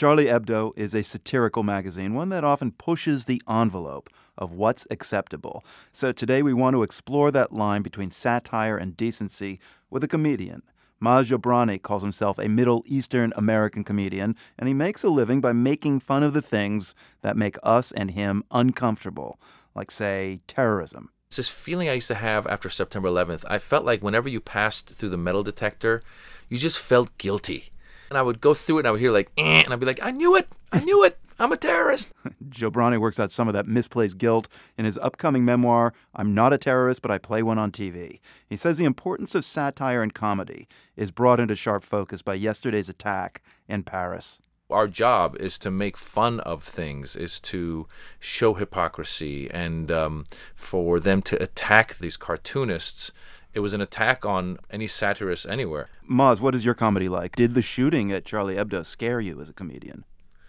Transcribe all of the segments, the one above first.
Charlie Hebdo is a satirical magazine, one that often pushes the envelope of what's acceptable. So today we want to explore that line between satire and decency with a comedian. Maz Jobrani calls himself a Middle Eastern American comedian, and he makes a living by making fun of the things that make us and him uncomfortable, like, say, terrorism. It's this feeling I used to have after September 11th. I felt like whenever you passed through the metal detector, you just felt guilty. And I would go through it and I would hear like, and I'd be like, I knew it, I'm a terrorist. Jobrani works out some of that misplaced guilt in his upcoming memoir, I'm Not a Terrorist, But I Play One on TV. He says the importance of satire and comedy is brought into sharp focus by yesterday's attack in Paris. Our job is to make fun of things, is to show hypocrisy, and for them to attack these cartoonists. It was an attack on any satirist anywhere. Maz, what is your comedy like? Did the shooting at Charlie Hebdo scare you as a comedian?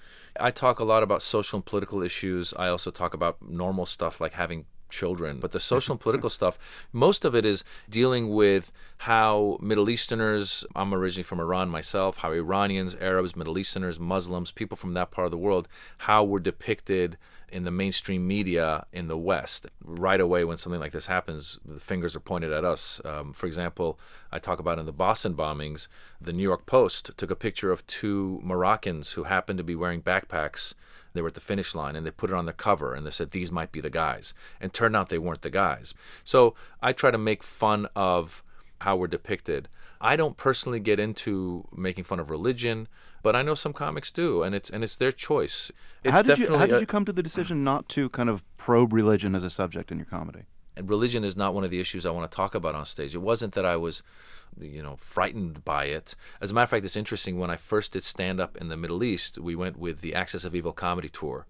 I talk a lot about social and political issues. I also talk about normal stuff like having children. But the social and political stuff, most of it is dealing with how Middle Easterners, I'm originally from Iran myself, how Iranians, Arabs, Middle Easterners, Muslims, people from that part of the world, how we're depicted in the mainstream media in the West. Right away when something like this happens, the fingers are pointed at us. For example, I talk about in the Boston bombings, the New York Post took a picture of two Moroccans who happened to be wearing backpacks. They were at the finish line, and they put it on their cover, and they said, these might be the guys. And turned out they weren't the guys. So I try to make fun of how we're depicted. I don't personally get into making fun of religion, but I know some comics do, and it's their choice. How did you come to the decision not to kind of probe religion as a subject in your comedy? And religion is not one of the issues I want to talk about on stage. It wasn't that I was, frightened by it. As a matter of fact, it's interesting. When I first did stand-up in the Middle East, we went with the Axis of Evil comedy tour.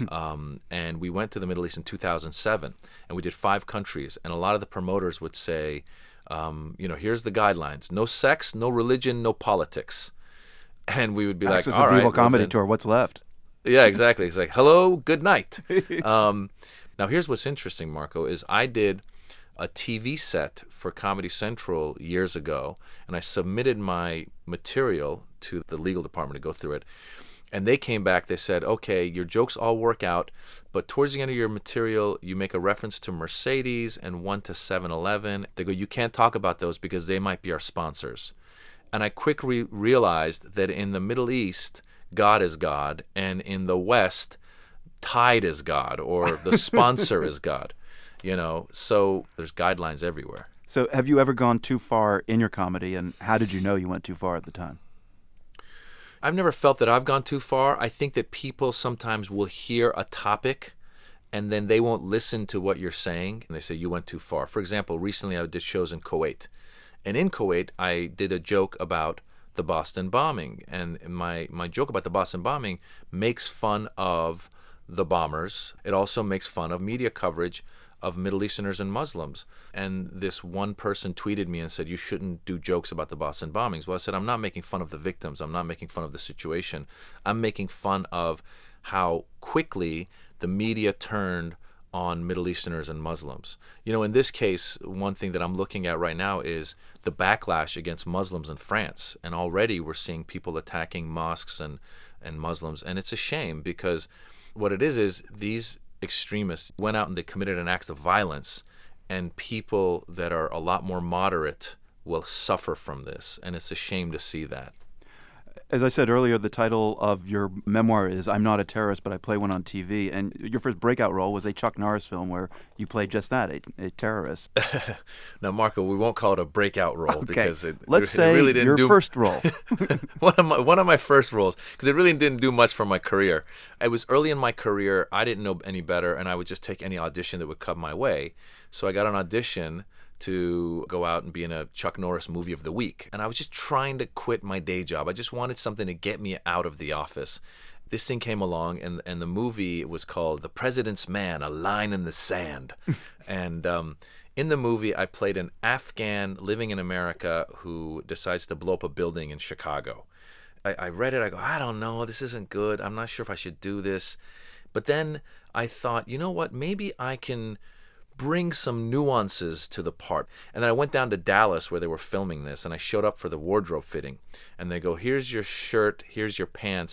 And we went to the Middle East in 2007. And we did 5 countries. And a lot of the promoters would say, here's the guidelines. No sex, no religion, no politics. And we would be Axis like, all of right. Evil comedy tour, what's left? Yeah, exactly. It's like, hello, good night. Now, here's what's interesting, Marco, is I did a TV set for Comedy Central years ago, and I submitted my material to the legal department to go through it. And they came back, they said, okay, your jokes all work out, but towards the end of your material, you make a reference to Mercedes and one to 7-Eleven. They go, you can't talk about those because they might be our sponsors. And I quickly realized that in the Middle East, God is God, and in the West, Tide is God, or the sponsor is God, so there's guidelines everywhere. So have you ever gone too far in your comedy, and how did you know you went too far at the time? I've never felt that I've gone too far. I think that people sometimes will hear a topic and then they won't listen to what you're saying, and they say you went too far. For example, recently I did shows in Kuwait, and in Kuwait I did a joke about the Boston bombing, and my joke about the Boston bombing makes fun of the bombers. It also makes fun of media coverage of Middle Easterners and Muslims. And this one person tweeted me and said, you shouldn't do jokes about the Boston bombings. Well, I said, I'm not making fun of the victims. I'm not making fun of the situation. I'm making fun of how quickly the media turned on Middle Easterners and Muslims. In this case, one thing that I'm looking at right now is the backlash against Muslims in France. And already we're seeing people attacking mosques and Muslims. And it's a shame, because what it is these extremists went out and they committed an act of violence, and people that are a lot more moderate will suffer from this, and it's a shame to see that. As I said earlier, the title of your memoir is I'm Not a Terrorist, But I Play One on TV, and your first breakout role was a Chuck Norris film where you played just that, a terrorist. Now, Marco, we won't call it a breakout role, because let's say really didn't your first role. one of my first roles, because it really didn't do much for my career. It was early in my career. I didn't know any better, and I would just take any audition that would come my way. So I got an audition to go out and be in a Chuck Norris movie of the week. And I was just trying to quit my day job. I just wanted something to get me out of the office. This thing came along, and the movie was called The President's Man, A Line in the Sand. And in the movie, I played an Afghan living in America who decides to blow up a building in Chicago. I read it, I go, I don't know, this isn't good. I'm not sure if I should do this. But then I thought, you know what, maybe I can bring some nuances to the part. And then I went down to Dallas where they were filming this, and I showed up for the wardrobe fitting. And they go, here's your shirt, here's your pants,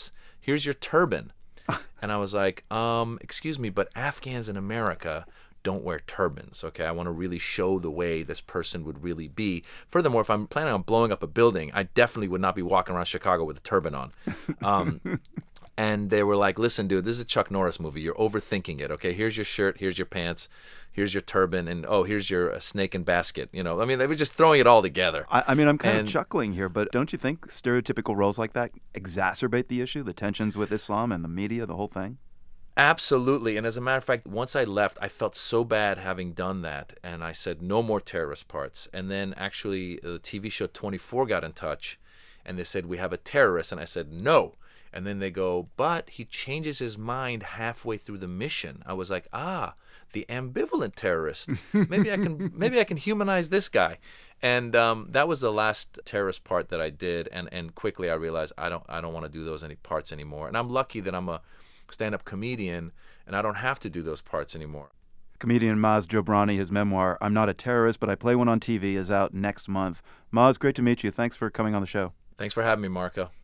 here's your turban. And I was like, excuse me, but Afghans in America don't wear turbans, okay? I want to really show the way this person would really be. Furthermore, if I'm planning on blowing up a building, I definitely would not be walking around Chicago with a turban on. And they were like, listen, dude, this is a Chuck Norris movie. You're overthinking it, okay? Here's your shirt, here's your pants, here's your turban, and oh, here's your snake and basket. You know, I mean, they were just throwing it all together. I mean, I'm kind of chuckling here, but don't you think stereotypical roles like that exacerbate the issue, the tensions with Islam and the media, the whole thing? Absolutely. And as a matter of fact, once I left, I felt so bad having done that. And I said, no more terrorist parts. And then actually the TV show 24 got in touch and they said, we have a terrorist. And I said, no. And then they go, but he changes his mind halfway through the mission. I was like, the ambivalent terrorist. Maybe I can humanize this guy. And that was the last terrorist part that I did. And quickly I realized I don't want to do those parts anymore. And I'm lucky that I'm a stand-up comedian and I don't have to do those parts anymore. Comedian Maz Jobrani, his memoir, I'm Not a Terrorist, But I Play One on TV, is out next month. Maz, great to meet you. Thanks for coming on the show. Thanks for having me, Marco.